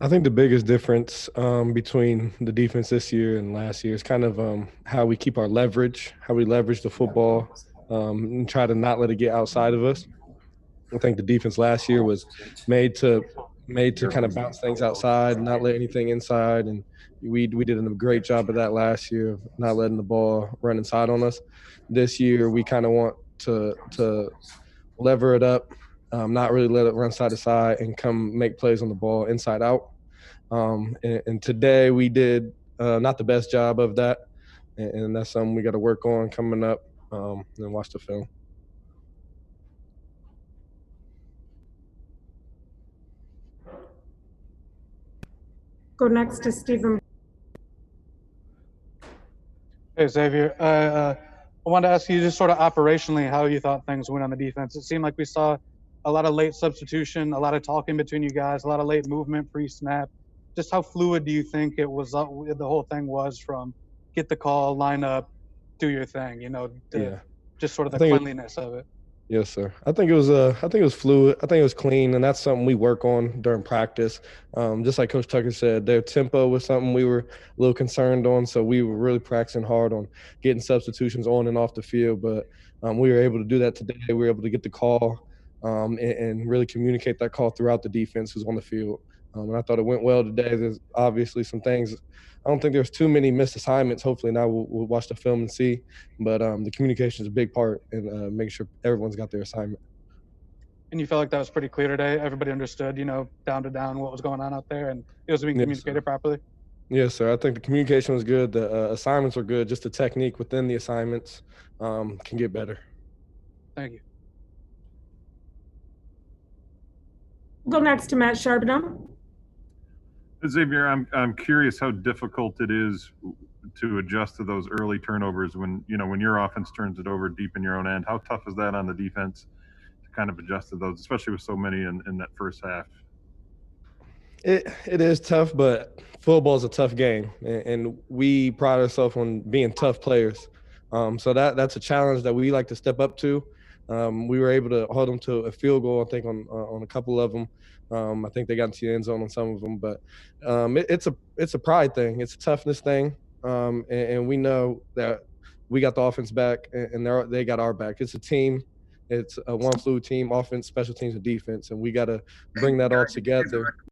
I think the biggest difference between the defense this year and last year is kind of how we keep our leverage, how we leverage the football, and try to not let it get outside of us. I think the defense last year was made to made to kind of bounce things outside, not let anything inside, and we did a great job of that last year of not letting the ball run inside on us. This year, we kind of want to lever it up, not really let it run side to side, and come make plays on the ball inside out. And today we did not the best job of that, and that's something we got to work on coming up and watch the film. Go next to Stephen. Hey, Xavier. I wanted to ask you just sort of operationally how you thought things went on the defense. It seemed like we saw a lot of late substitution, a lot of talking between you guys, a lot of late movement pre-snap. Just how fluid do you think it was? The whole thing was from get the call, line up, do your thing. Yeah, Just sort of I the think cleanliness of it. yes, sir. I think it was fluid. I think it was clean, and that's something we work on during practice. Just like Coach Tucker said, their tempo was something we were a little concerned on, so we were really practicing hard on getting substitutions on and off the field. But we were able to do that today. We were able to get the call and really communicate that call throughout the defense who's on the field. And I thought it went well today. There's obviously some things. I don't think there's too many missed assignments. Hopefully now we'll watch the film and see. But the communication is a big part in making sure everyone's got their assignment. And you felt like that was pretty clear today. Everybody understood, down to down what was going on out there, and it was being Yes, communicated sir. properly. Yes, sir. I think the communication was good. The assignments were good. Just the technique within the assignments can get better. Thank you. Go next to Matt Charbonneau. Xavier, I'm curious how difficult it is to adjust to those early turnovers when your offense turns it over deep in your own end. How tough is that on the defense to kind of adjust to those, especially with so many in that first half? It is tough, but football is a tough game, and we pride ourselves on being tough players. So that's a challenge that we like to step up to. We were able to hold them to a field goal, I think, on a couple of them. I think they got into the end zone on some of them, but it's a pride thing. It's a toughness thing, and we know that we got the offense back, and they got our back. It's a team. It's a one fluid team, offense, special teams, and defense, and we got to bring that all together